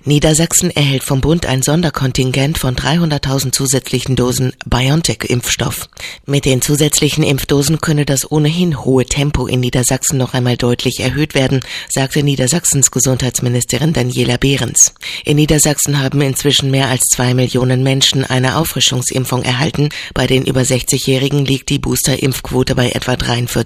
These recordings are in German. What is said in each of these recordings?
Niedersachsen erhält vom Bund ein Sonderkontingent von 300.000 zusätzlichen Dosen BioNTech-Impfstoff. Mit den zusätzlichen Impfdosen könne das ohnehin hohe Tempo in Niedersachsen noch einmal deutlich erhöht werden, sagte Niedersachsens Gesundheitsministerin Daniela Behrens. In Niedersachsen haben inzwischen mehr als 2 Millionen Menschen eine Auffrischungsimpfung erhalten. Bei den über 60-Jährigen liegt die Booster-Impfquote bei etwa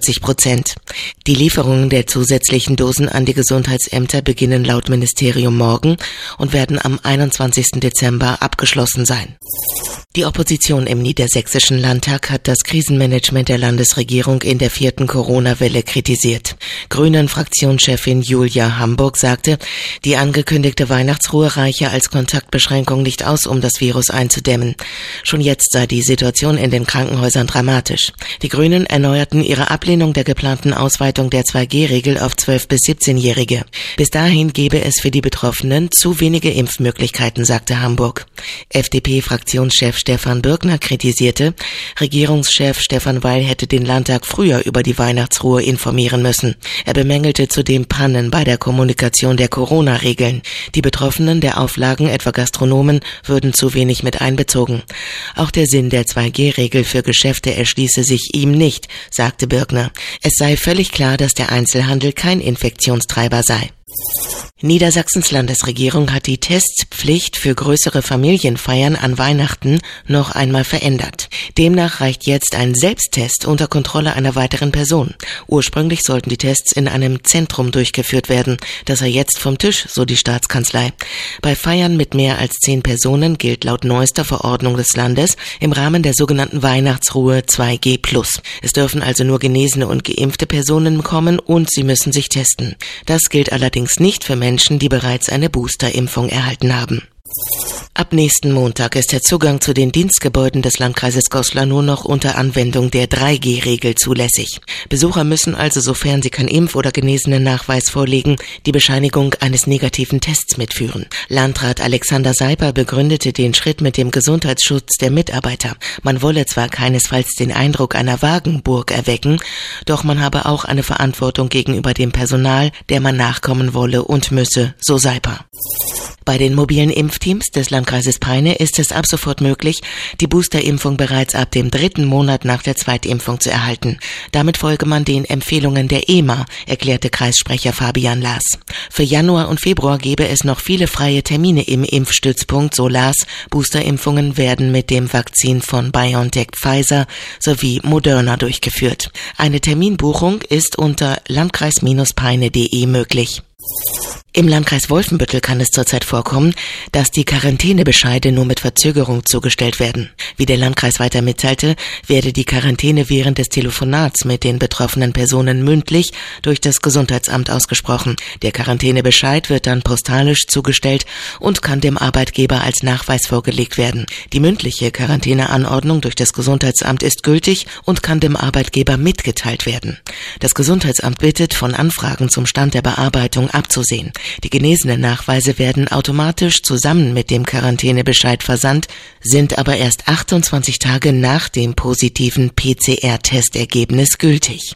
43%. Die Lieferungen der zusätzlichen Dosen an die Gesundheitsämter beginnen laut Ministerium morgen und werden am 21. Dezember abgeschlossen sein. Die Opposition im Niedersächsischen Landtag hat das Krisenmanagement der Landesregierung in der 4. Corona-Welle kritisiert. Grünen-Fraktionschefin Julia Hamburg sagte, die angekündigte Weihnachtsruhe reiche als Kontaktbeschränkung nicht aus, um das Virus einzudämmen. Schon jetzt sei die Situation in den Krankenhäusern dramatisch. Die Grünen erneuerten ihre Ablehnung der geplanten Ausweitung der 2G-Regel auf 12- bis 17-Jährige. Bis dahin gebe es für die Betroffenen zu wenige Impfmöglichkeiten, sagte Hamburg. FDP-Fraktionschef Stefan Bürkner kritisierte, Regierungschef Stefan Weil hätte den Landtag früher über die Weihnachtsruhe informieren müssen. Er bemängelte zudem Pannen bei der Kommunikation der Corona-Regeln. Die Betroffenen der Auflagen, etwa Gastronomen, würden zu wenig mit einbezogen. Auch der Sinn der 2G-Regel für Geschäfte erschließe sich ihm nicht, sagte Bürkner. Es sei völlig klar, dass der Einzelhandel kein Infektionstreiber sei. Niedersachsens Landesregierung hat die Testpflicht für größere Familienfeiern an Weihnachten noch einmal verändert. Demnach reicht jetzt ein Selbsttest unter Kontrolle einer weiteren Person. Ursprünglich sollten die Tests in einem Zentrum durchgeführt werden. Das sei jetzt vom Tisch, so die Staatskanzlei. Bei Feiern mit mehr als 10 Personen gilt laut neuester Verordnung des Landes im Rahmen der sogenannten Weihnachtsruhe 2G+. Es dürfen also nur genesene und geimpfte Personen kommen und sie müssen sich testen. Das gilt allerdings nicht für Menschen, die bereits eine Boosterimpfung erhalten haben. Ab nächsten Montag ist der Zugang zu den Dienstgebäuden des Landkreises Goslar nur noch unter Anwendung der 3G-Regel zulässig. Besucher müssen also, sofern sie keinen Impf- oder Genesenen-Nachweis vorlegen, die Bescheinigung eines negativen Tests mitführen. Landrat Alexander Seiper begründete den Schritt mit dem Gesundheitsschutz der Mitarbeiter. Man wolle zwar keinesfalls den Eindruck einer Wagenburg erwecken, doch man habe auch eine Verantwortung gegenüber dem Personal, der man nachkommen wolle und müsse, so Seiper. Bei den mobilen Impfteams des Landkreises Peine ist es ab sofort möglich, die Boosterimpfung bereits ab dem 3. Monat nach der Zweitimpfung zu erhalten. Damit folge man den Empfehlungen der EMA, erklärte Kreissprecher Fabian Laas. Für Januar und Februar gebe es noch viele freie Termine im Impfstützpunkt, so Laas. Boosterimpfungen werden mit dem Vakzin von BioNTech Pfizer sowie Moderna durchgeführt. Eine Terminbuchung ist unter landkreis-peine.de möglich. Im Landkreis Wolfenbüttel kann es zurzeit vorkommen, dass die Quarantänebescheide nur mit Verzögerung zugestellt werden. Wie der Landkreis weiter mitteilte, werde die Quarantäne während des Telefonats mit den betroffenen Personen mündlich durch das Gesundheitsamt ausgesprochen. Der Quarantänebescheid wird dann postalisch zugestellt und kann dem Arbeitgeber als Nachweis vorgelegt werden. Die mündliche Quarantäneanordnung durch das Gesundheitsamt ist gültig und kann dem Arbeitgeber mitgeteilt werden. Das Gesundheitsamt bittet, von Anfragen zum Stand der Bearbeitung abzusehen. Die genesenen Nachweise werden automatisch zusammen mit dem Quarantänebescheid versandt, sind aber erst 28 Tage nach dem positiven PCR-Testergebnis gültig.